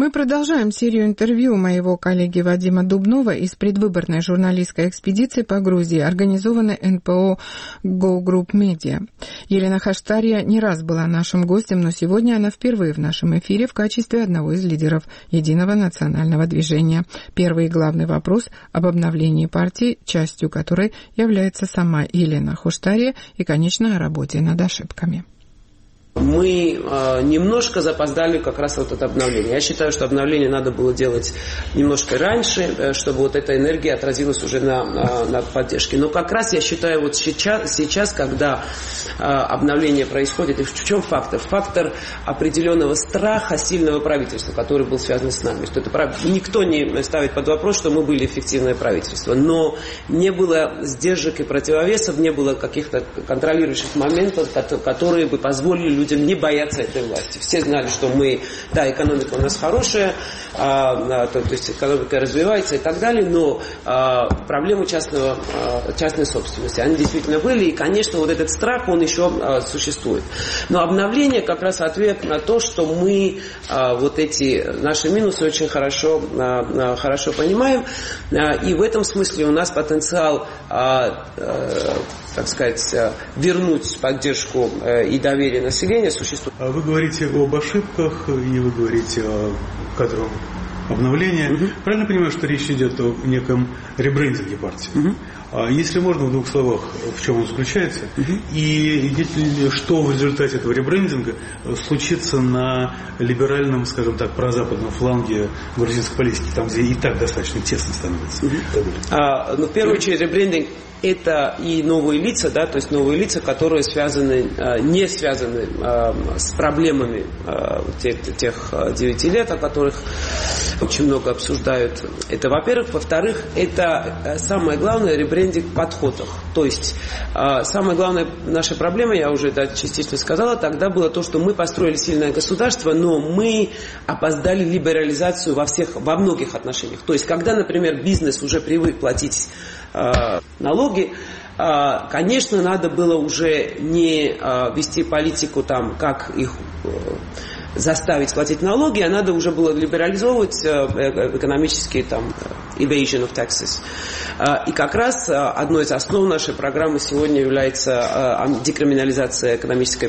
Мы продолжаем серию интервью моего коллеги Вадима Дубнова из предвыборной журналистской экспедиции по Грузии, организованной НПО Go Group Media. Елена Хаштарья не раз была нашим гостем, но сегодня она впервые в нашем эфире в качестве одного из лидеров Единого национального движения. Первый и главный вопрос об обновлении партии, частью которой является сама Елена Хаштарья, и, конечно, о работе над ошибками. Мы немножко запоздали как раз вот это обновление. Я считаю, что обновление надо было делать немножко раньше, чтобы вот эта энергия отразилась уже на поддержке. Но как раз я считаю, вот сейчас, когда обновление происходит, и в чем фактор? Фактор определенного страха сильного правительства, который был связан с нами. Что это никто не ставит под вопрос, что мы были эффективное правительство. Но не было сдержек и противовесов, не было каких-то контролирующих моментов, которые бы позволили людям не бояться этой власти. Все знали, что экономика у нас хорошая, то есть экономика развивается и так далее, но проблемы частной собственности, они действительно были, и, конечно, вот этот страх, он еще существует. Но обновление как раз ответ на то, что мы вот эти наши минусы очень хорошо понимаем, и в этом смысле у нас потенциал, так сказать, вернуть поддержку и доверие населения существует. Вы говорите об ошибках, и вы говорите о кадровом обновлении. Правильно понимаю, что речь идет о неком ребрендинге партии? Если можно, в двух словах, в чем он заключается, и что в результате этого ребрендинга случится на либеральном, скажем так, прозападном фланге грузинской политики, там, где и так достаточно тесно становится? В первую очередь, ребрендинг – это и новые лица, да, то есть новые лица, которые не связаны с проблемами тех 9 лет, о которых очень много обсуждают. Это, во-первых. Во-вторых, это самое главное, ребрендинг в подходах. То есть самая главная наша проблема, я уже частично сказала, тогда было то, что мы построили сильное государство, но мы опоздали либерализацию во многих отношениях. То есть, когда, например, бизнес уже привык платить налоги, конечно, надо было уже не вести политику там, как их заставить платить налоги, а надо уже было либерализовывать экономические там evasion of taxes. И как раз одной из основ нашей программы сегодня является декриминализация экономических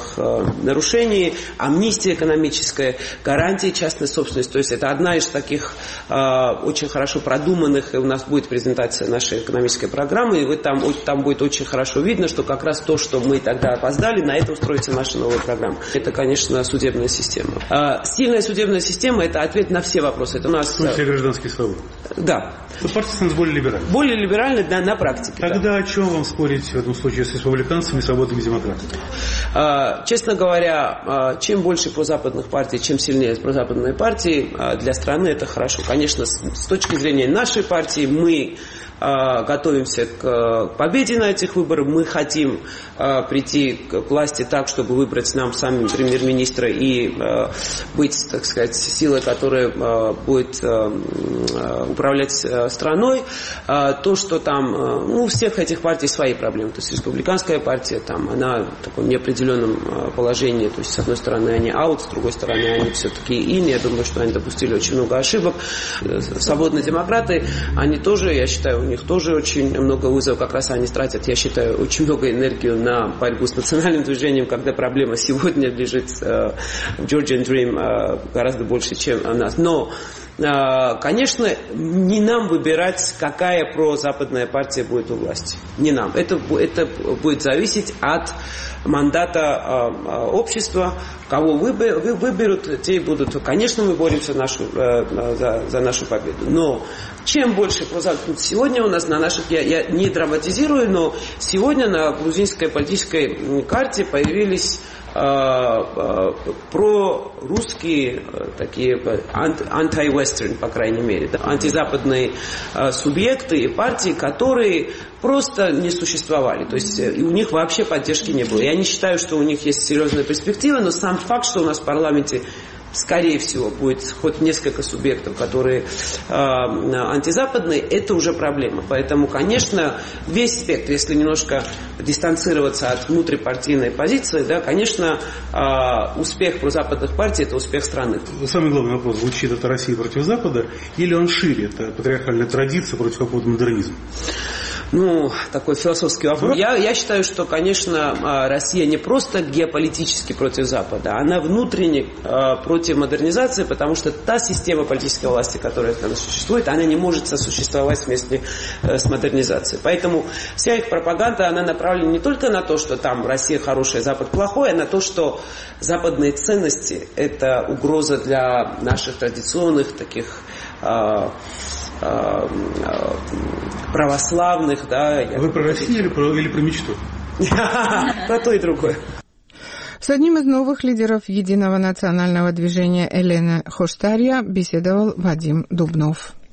нарушений, амнистия экономическая, гарантия частной собственности. То есть это одна из таких очень хорошо продуманных, и у нас будет презентация нашей экономической программы, и там будет очень хорошо видно, что как раз то, что мы тогда опоздали, на этом строится наша новая программа. Это, конечно, судебная система. Сильная судебная система – это ответ на все вопросы. Это у нас... В смысле гражданские свободы? Да. Партия становится более либеральной. Более либеральной, да, на практике. Тогда о чем вам спорить в этом случае с республиканцами и свободными демократами? Честно говоря, чем больше прозападных партий, чем сильнее прозападные партии, для страны это хорошо. Конечно, с точки зрения нашей партии мы готовимся к победе на этих выборах. Мы хотим прийти к власти так, чтобы выбрать нам сами премьер-министра и быть, так сказать, силой, которая будет управлять страной. То, что там, у всех этих партий свои проблемы. То есть республиканская партия, там, она в таком неопределенном положении. То есть, с одной стороны, они out, с другой стороны, они все-таки in. Я думаю, что они допустили очень много ошибок. Свободные демократы, они тоже, я считаю, у них тоже очень много вызовов. Как раз они тратят, я считаю, очень много энергии на борьбу с национальным движением, когда проблема сегодня лежит в Georgian Dream гораздо больше, чем у нас. Но, конечно, не нам выбирать, какая прозападная партия будет у власти. Не нам. Это будет зависеть от мандата общества. Кого выберут, те и будут. Конечно, мы боремся за нашу победу. Но чем больше прозападных... Сегодня у нас на наших... Я не драматизирую, но сегодня на грузинской политической карте появились прорусские такие anti-western, по крайней мере, да, антизападные субъекты и партии, которые просто не существовали. То есть у них вообще поддержки не было. Я не считаю, что у них есть серьезная перспектива, но сам факт, что у нас в парламенте скорее всего, будет хоть несколько субъектов, которые антизападные, это уже проблема. Поэтому, конечно, весь спектр, если немножко дистанцироваться от внутрипартийной позиции, да, конечно, успех прозападных партий – это успех страны. Самый главный вопрос звучит: это Россия против Запада или он шире? Это патриархальная традиция против какого-то модернизма? Ну, такой философский вопрос. Я считаю, что, конечно, Россия не просто геополитически против Запада, она внутренне против модернизации, потому что та система политической власти, которая там существует, она не может сосуществовать вместе с модернизацией. Поэтому вся их пропаганда, она направлена не только на то, что там Россия хорошая, Запад плохой, а на то, что западные ценности – это угроза для наших традиционных таких православных, да. Вы про Россию или про мечту? Про то и другое. С одним из новых лидеров Единого национального движения Еленой Хоштарья беседовал Вадим Дубнов.